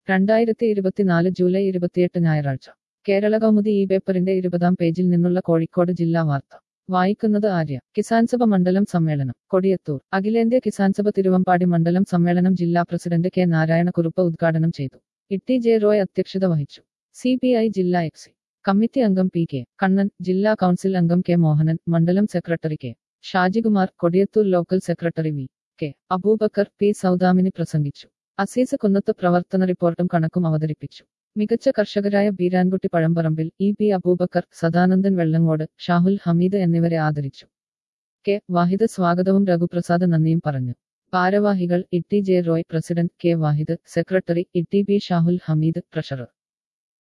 2024 July 28 ഞായറാഴ്ച കേരള കൗമുദി ഈ പേപ്പറിന്റെ 20-ാം പേജിൽ നിന്നുള്ള കോഴിക്കോട് ജില്ലാ വാർത്ത വായിക്കുന്നത് ആര്യ. കിസാൻസഭ മണ്ഡലം സമ്മേളനം കൊടിയത്തൂർ. അഖിലേന്ത്യാ കിസാൻസഭ തിരുവമ്പാടി മണ്ഡലം സമ്മേളനം ജില്ലാ പ്രസിഡന്റ് കെ നാരായണക്കുറുപ്പ് ഉദ്ഘാടനം ചെയ്തു. ഇട്ടി ജെ റോയ് അധ്യക്ഷത വഹിച്ചു. CPI ജില്ലാ എക്സി കമ്മിറ്റി അംഗം പി കെ കണ്ണൻ, ജില്ലാ കൗൺസിൽ അംഗം കെ മോഹനൻ, മണ്ഡലം secretary K Shajikumar, Kodiyathur local secretary V K Abubakar, P Saudamini പ്രസംഗിച്ചു. അസീസ് കുന്നത്ത് പ്രവർത്തന റിപ്പോർട്ടും കണക്കും അവതരിപ്പിച്ചു. മികച്ച കർഷകരായ ബീരാൻകുട്ടി പഴമ്പറമ്പിൽ, പി അബൂബക്കർ, സദാനന്ദൻ വെള്ളങ്ങോട്, ഷാഹുൽ ഹമീദ് എന്നിവരെ ആദരിച്ചു. കെ വാഹിദ് സ്വാഗതവും രഘുപ്രസാദ് നന്ദിയും പറഞ്ഞു. ഭാരവാഹികൾ Itty J Roy, president K Wahid, secretary Itty B Shahul Hameed, treasurer